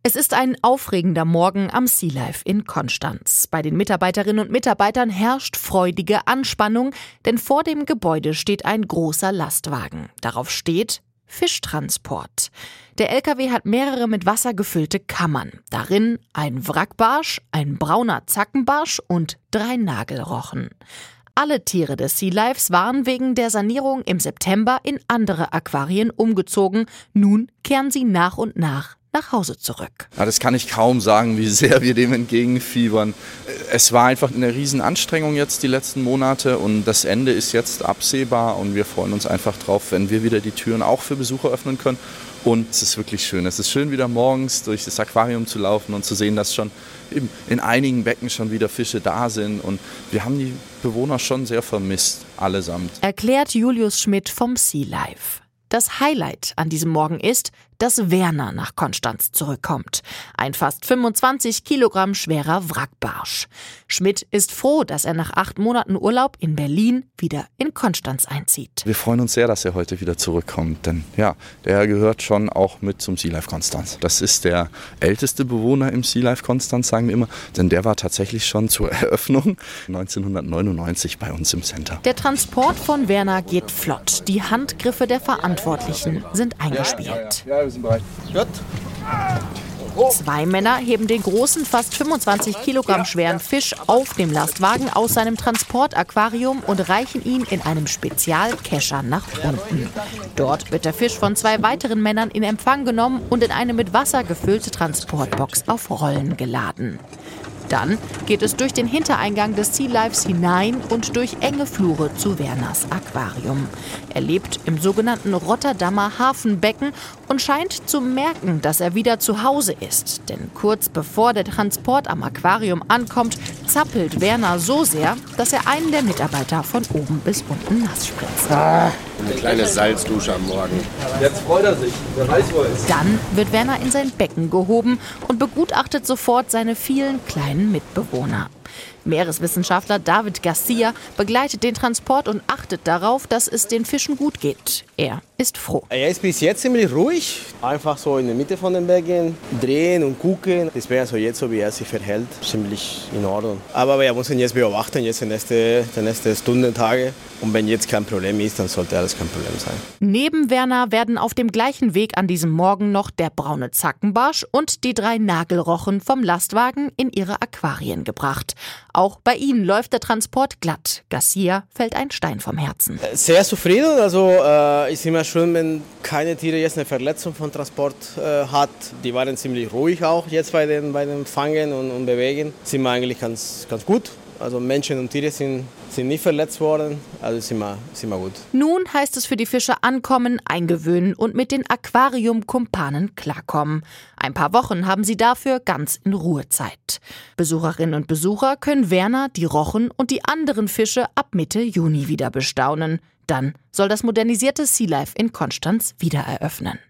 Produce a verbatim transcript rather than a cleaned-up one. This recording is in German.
Es ist ein aufregender Morgen am Sea Life in Konstanz. Bei den Mitarbeiterinnen und Mitarbeitern herrscht freudige Anspannung, denn vor dem Gebäude steht ein großer Lastwagen. Darauf steht Fischtransport. Der L K W hat mehrere mit Wasser gefüllte Kammern. Darin ein Wrackbarsch, ein brauner Zackenbarsch und drei Nagelrochen. Alle Tiere des Sea Lifes waren wegen der Sanierung im September in andere Aquarien umgezogen. Nun kehren sie nach und nach nach Hause zurück. Ja, das kann ich kaum sagen, wie sehr wir dem entgegenfiebern. Es war einfach eine Riesenanstrengung jetzt die letzten Monate und das Ende ist jetzt absehbar und wir freuen uns einfach drauf, wenn wir wieder die Türen auch für Besucher öffnen können. Und es ist wirklich schön. Es ist schön, wieder morgens durch das Aquarium zu laufen und zu sehen, dass schon eben in einigen Becken schon wieder Fische da sind. Und wir haben die Bewohner schon sehr vermisst, allesamt. Erklärt Julius Schmidt vom Sea Life. Das Highlight an diesem Morgen ist, dass Werner nach Konstanz zurückkommt. Ein fast fünfundzwanzig Kilogramm schwerer Wrackbarsch. Schmidt ist froh, dass er nach acht Monaten Urlaub in Berlin wieder in Konstanz einzieht. Wir freuen uns sehr, dass er heute wieder zurückkommt, denn ja, der gehört schon auch mit zum Sea Life Konstanz. Das ist der älteste Bewohner im Sea Life Konstanz, sagen wir immer, denn der war tatsächlich schon zur Eröffnung neunzehnhundertneunundneunzig bei uns im Center. Der Transport von Werner geht flott. Die Handgriffe der Verantwortlichen sind eingespielt. Ja, wir sind bereit. Gut. Zwei Männer heben den großen, fast fünfundzwanzig Kilogramm schweren Fisch auf dem Lastwagen aus seinem Transportaquarium und reichen ihn in einem Spezialkescher nach unten. Dort wird der Fisch von zwei weiteren Männern in Empfang genommen und in eine mit Wasser gefüllte Transportbox auf Rollen geladen. Dann geht es durch den Hintereingang des Sea Lifes hinein und durch enge Flure zu Werners Aquarium. Er lebt im sogenannten Rotterdamer Hafenbecken und scheint zu merken, dass er wieder zu Hause ist. Denn kurz bevor der Transport am Aquarium ankommt, zappelt Werner so sehr, dass er einen der Mitarbeiter von oben bis unten nass spritzt. Ah, eine kleine Salzdusche am Morgen. Jetzt freut er sich. Wer weiß, wo er ist. Dann wird Werner in sein Becken gehoben und begutachtet sofort seine vielen kleinen Mitbewohner. Meereswissenschaftler David Garcia begleitet den Transport und achtet darauf, dass es den Fischen gut geht. Er ist froh. Er ist bis jetzt ziemlich ruhig. Einfach so in der Mitte von den Becken drehen und gucken. Das wäre so jetzt, so wie er sich verhält, ziemlich in Ordnung. Aber wir müssen jetzt beobachten, jetzt die nächsten die nächste Stunden, Tage. Und wenn jetzt kein Problem ist, dann sollte alles kein Problem sein. Neben Werner werden auf dem gleichen Weg an diesem Morgen noch der braune Zackenbarsch und die drei Nagelrochen vom Lastwagen in ihre Aquarien gebracht. Auch bei ihnen läuft der Transport glatt. Garcia fällt ein Stein vom Herzen. Sehr zufrieden. Also äh, ist immer schön, wenn keine Tiere jetzt eine Verletzung vom Transport äh, hat. Die waren ziemlich ruhig auch jetzt bei den, bei den Fangen und, und Bewegen. Sind wir eigentlich ganz, ganz gut. Also Menschen und Tiere sind, sind nicht verletzt worden, also sind wir, sind wir gut. Nun heißt es für die Fische ankommen, eingewöhnen und mit den Aquarium-Kumpanen klarkommen. Ein paar Wochen haben sie dafür ganz in Ruhe Zeit. Besucherinnen und Besucher können Werner, die Rochen und die anderen Fische ab Mitte Juni wieder bestaunen. Dann soll das modernisierte Sea Life in Konstanz wieder eröffnen.